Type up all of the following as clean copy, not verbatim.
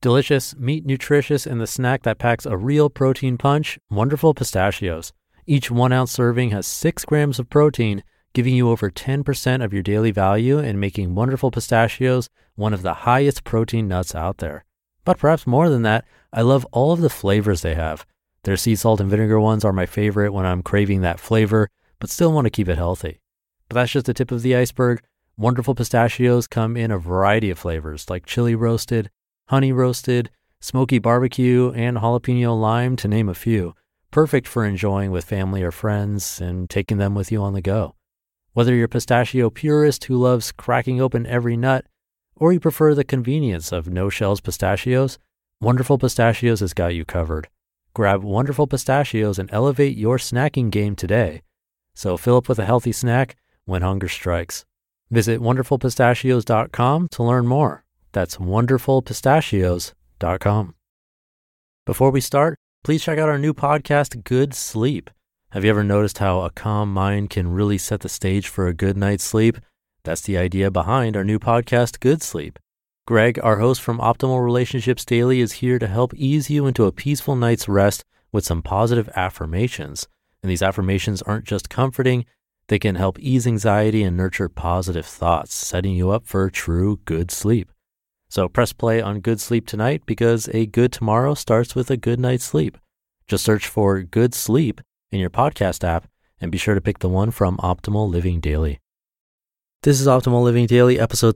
Delicious, meat nutritious, and the snack that packs a real protein punch, Wonderful Pistachios. Each 1 ounce serving has 6 grams of protein, giving you over 10% of your daily value and making Wonderful Pistachios one of the highest protein nuts out there. But perhaps more than that, I love all of the flavors they have. Their sea salt and vinegar ones are my favorite when I'm craving that flavor, but still want to keep it healthy. But that's just the tip of the iceberg. Wonderful Pistachios come in a variety of flavors like chili roasted, honey roasted, smoky barbecue, and jalapeno lime, to name a few. Perfect for enjoying with family or friends and taking them with you on the go. Whether you're a pistachio purist who loves cracking open every nut, or you prefer the convenience of no-shells pistachios, Wonderful Pistachios has got you covered. Grab Wonderful Pistachios and elevate your snacking game today. So fill up with a healthy snack when hunger strikes. Visit wonderfulpistachios.com to learn more. That's wonderfulpistachios.com. Before we start, please check out our new podcast, Good Sleep. Have you ever noticed how a calm mind can really set the stage for a good night's sleep? That's the idea behind our new podcast, Good Sleep. Greg, our host from Optimal Relationships Daily, is here to help ease you into a peaceful night's rest with some positive affirmations. And these affirmations aren't just comforting, they can help ease anxiety and nurture positive thoughts, setting you up for true good sleep. So press play on Good Sleep tonight because a good tomorrow starts with a good night's sleep. Just search for Good Sleep in your podcast app and be sure to pick the one from Optimal Living Daily. This is Optimal Living Daily, episode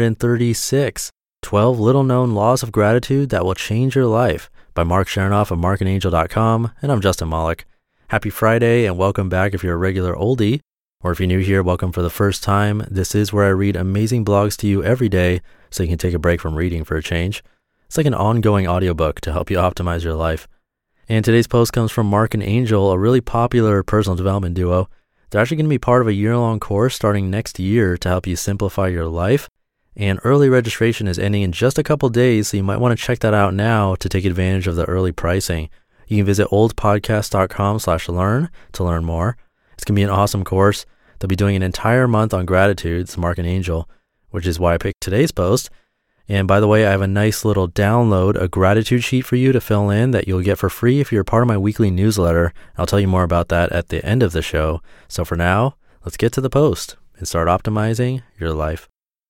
336, 12 Little Known Laws of Gratitude That Will Change Your Life by Mark Chernoff of markandangel.com, and I'm Justin Malik. Happy Friday and welcome back if you're a regular oldie, or if you're new here, welcome for the first time. This is where I read amazing blogs to you every day so you can take a break from reading for a change. It's like an ongoing audiobook to help you optimize your life. And today's post comes from Mark and Angel, a really popular personal development duo. They're actually going to be part of a year-long course starting next year to help you simplify your life. And early registration is ending in just a couple days, so you might want to check that out now to take advantage of the early pricing. You can visit oldpodcast.com/learn to learn more. It's going to be an awesome course. They'll be doing an entire month on gratitude, Mark and Angel, which is why I picked today's post. And by the way, I have a nice little download, a gratitude sheet for you to fill in that you'll get for free if you're a part of my weekly newsletter. I'll tell you more about that at the end of the show. So for now, let's get to the post and start optimizing your life.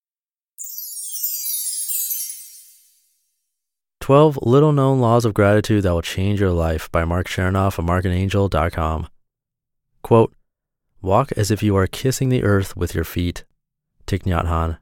12 Little Known Laws of Gratitude That Will Change Your Life by Mark Chernoff of markandangel.com. Quote, walk as if you are kissing the earth with your feet. Thich Nhat Hanh.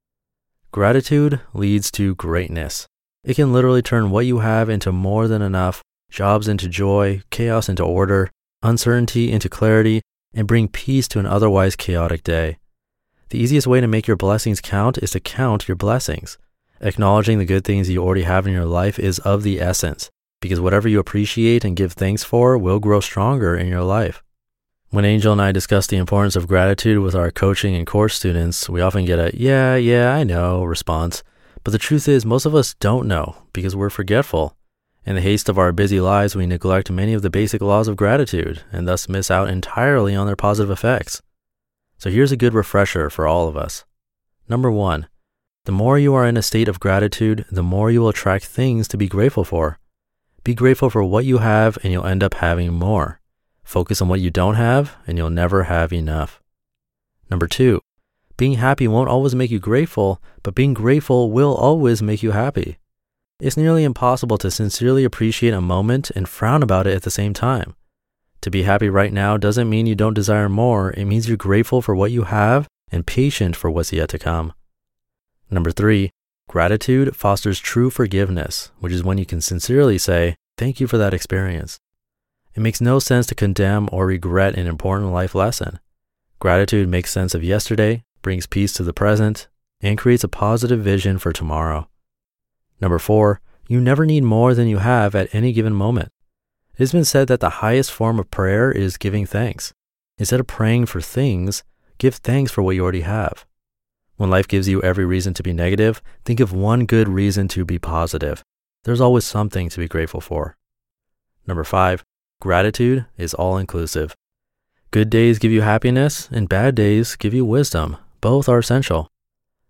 Gratitude leads to greatness. It can literally turn what you have into more than enough, jobs into joy, chaos into order, uncertainty into clarity, and bring peace to an otherwise chaotic day. The easiest way to make your blessings count is to count your blessings. Acknowledging the good things you already have in your life is of the essence, because whatever you appreciate and give thanks for will grow stronger in your life. When Angel and I discuss the importance of gratitude with our coaching and course students, we often get a, yeah, I know response. But the truth is, most of us don't know because we're forgetful. In the haste of our busy lives, we neglect many of the basic laws of gratitude and thus miss out entirely on their positive effects. So here's a good refresher for all of us. Number 1, the more you are in a state of gratitude, the more you will attract things to be grateful for. Be grateful for what you have and you'll end up having more. Focus on what you don't have, and you'll never have enough. Number 2, being happy won't always make you grateful, but being grateful will always make you happy. It's nearly impossible to sincerely appreciate a moment and frown about it at the same time. To be happy right now doesn't mean you don't desire more. It means you're grateful for what you have and patient for what's yet to come. Number 3, gratitude fosters true forgiveness, which is when you can sincerely say, thank you for that experience. It makes no sense to condemn or regret an important life lesson. Gratitude makes sense of yesterday, brings peace to the present, and creates a positive vision for tomorrow. Number 4, you never need more than you have at any given moment. It has been said that the highest form of prayer is giving thanks. Instead of praying for things, give thanks for what you already have. When life gives you every reason to be negative, think of one good reason to be positive. There's always something to be grateful for. Number 5, gratitude is all-inclusive. Good days give you happiness, and bad days give you wisdom. Both are essential.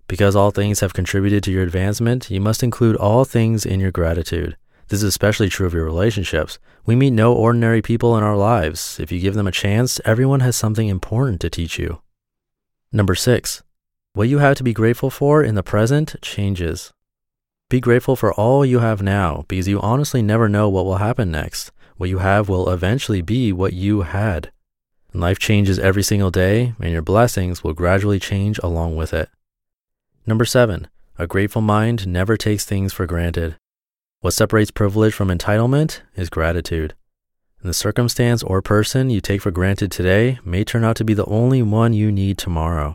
Because all things have contributed to your advancement, you must include all things in your gratitude. This is especially true of your relationships. We meet no ordinary people in our lives. If you give them a chance, everyone has something important to teach you. Number 6, what you have to be grateful for in the present changes. Be grateful for all you have now, because you honestly never know what will happen next. What you have will eventually be what you had. And life changes every single day, and your blessings will gradually change along with it. Number 7, a grateful mind never takes things for granted. What separates privilege from entitlement is gratitude. And the circumstance or person you take for granted today may turn out to be the only one you need tomorrow.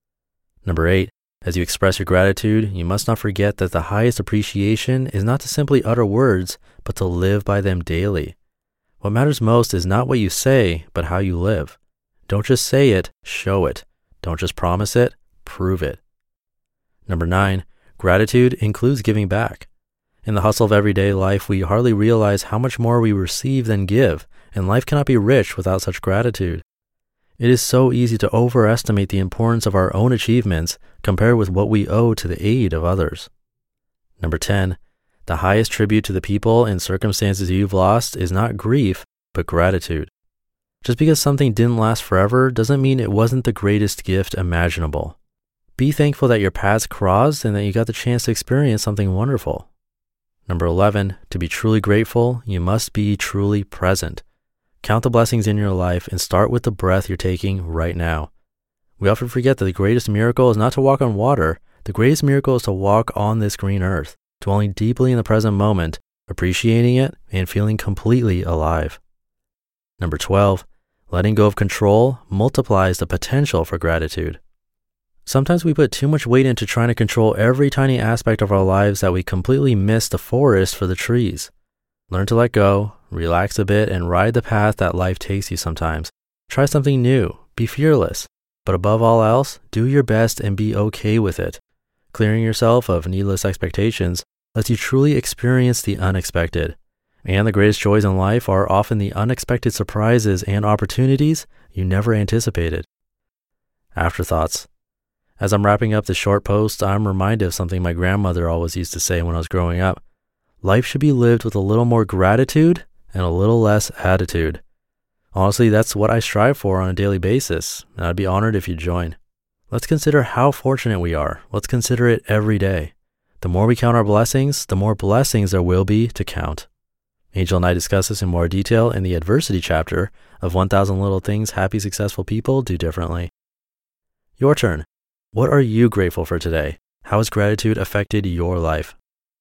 Number 8, as you express your gratitude, you must not forget that the highest appreciation is not to simply utter words, but to live by them daily. What matters most is not what you say, but how you live. Don't just say it, show it. Don't just promise it, prove it. Number 9, gratitude includes giving back. In the hustle of everyday life, we hardly realize how much more we receive than give, and life cannot be rich without such gratitude. It is so easy to overestimate the importance of our own achievements compared with what we owe to the aid of others. Number 10, the highest tribute to the people and circumstances you've lost is not grief, but gratitude. Just because something didn't last forever doesn't mean it wasn't the greatest gift imaginable. Be thankful that your paths crossed and that you got the chance to experience something wonderful. Number 11, to be truly grateful, you must be truly present. Count the blessings in your life and start with the breath you're taking right now. We often forget that the greatest miracle is not to walk on water. The greatest miracle is to walk on this green earth, dwelling deeply in the present moment, appreciating it, and feeling completely alive. Number 12, letting go of control multiplies the potential for gratitude. Sometimes we put too much weight into trying to control every tiny aspect of our lives that we completely miss the forest for the trees. Learn to let go, relax a bit, and ride the path that life takes you sometimes. Try something new, be fearless, but above all else, do your best and be okay with it. Clearing yourself of needless expectations lets you truly experience the unexpected. And the greatest joys in life are often the unexpected surprises and opportunities you never anticipated. Afterthoughts. As I'm wrapping up this short post, I'm reminded of something my grandmother always used to say when I was growing up. Life should be lived with a little more gratitude and a little less attitude. Honestly, that's what I strive for on a daily basis, and I'd be honored if you join. Let's consider how fortunate we are. Let's consider it every day. The more we count our blessings, the more blessings there will be to count. Angel and I discuss this in more detail in the adversity chapter of 1,000 Little Things Happy, Successful People Do Differently. Your turn. What are you grateful for today? How has gratitude affected your life?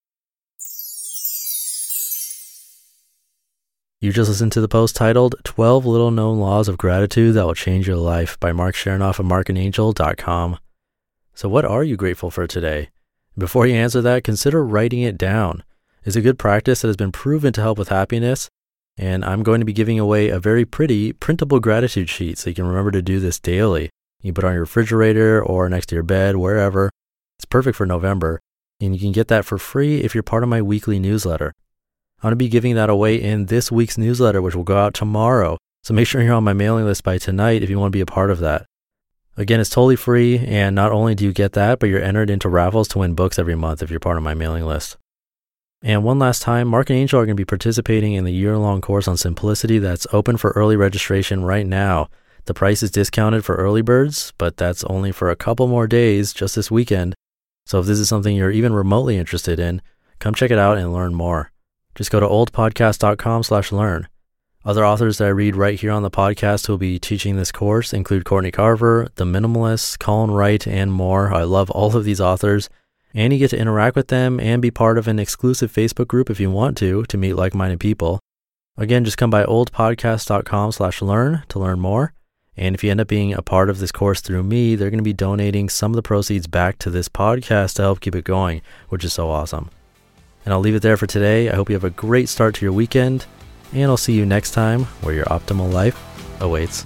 You just listened to the post titled 12 Little Known Laws of Gratitude That Will Change Your Life by Mark Chernoff of markandangel.com. So what are you grateful for today? Before you answer that, consider writing it down. It's a good practice that has been proven to help with happiness, and I'm going to be giving away a very pretty printable gratitude sheet so you can remember to do this daily. You put it on your refrigerator or next to your bed, wherever. It's perfect for November, and you can get that for free if you're part of my weekly newsletter. I'm going to be giving that away in this week's newsletter, which will go out tomorrow. So make sure you're on my mailing list by tonight if you want to be a part of that. Again, it's totally free, and not only do you get that, but you're entered into raffles to win books every month if you're part of my mailing list. And one last time, Mark and Angel are going to be participating in the year-long course on simplicity that's open for early registration right now. The price is discounted for early birds, but that's only for a couple more days just this weekend. So if this is something you're even remotely interested in, come check it out and learn more. Just go to oldpodcast.com/learn. Other authors that I read right here on the podcast who will be teaching this course include Courtney Carver, The Minimalists, Colin Wright, and more. I love all of these authors. And you get to interact with them and be part of an exclusive Facebook group if you want to meet like-minded people. Again, just come by oldpodcast.com/learn to learn more. And if you end up being a part of this course through me, they're going to be donating some of the proceeds back to this podcast to help keep it going, which is so awesome. And I'll leave it there for today. I hope you have a great start to your weekend, and I'll see you next time where your optimal life awaits.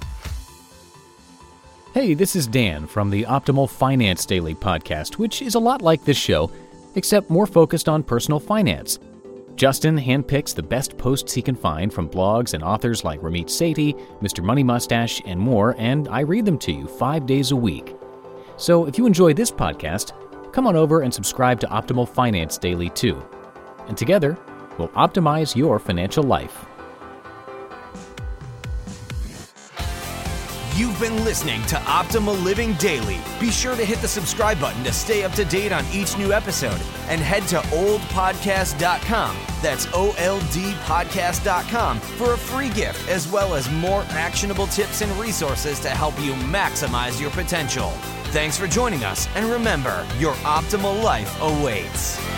Hey, this is Dan from the Optimal Finance Daily podcast, which is a lot like this show, except more focused on personal finance. Justin handpicks the best posts he can find from blogs and authors like Ramit Sethi, Mr. Money Mustache, and more, and I read them to you 5 days a week. So if you enjoy this podcast, come on over and subscribe to Optimal Finance Daily too. And together, we'll optimize your financial life. You've been listening to Optimal Living Daily. Be sure to hit the subscribe button to stay up to date on each new episode and head to oldpodcast.com. That's OLDpodcast.com for a free gift as well as more actionable tips and resources to help you maximize your potential. Thanks for joining us, and remember, your optimal life awaits.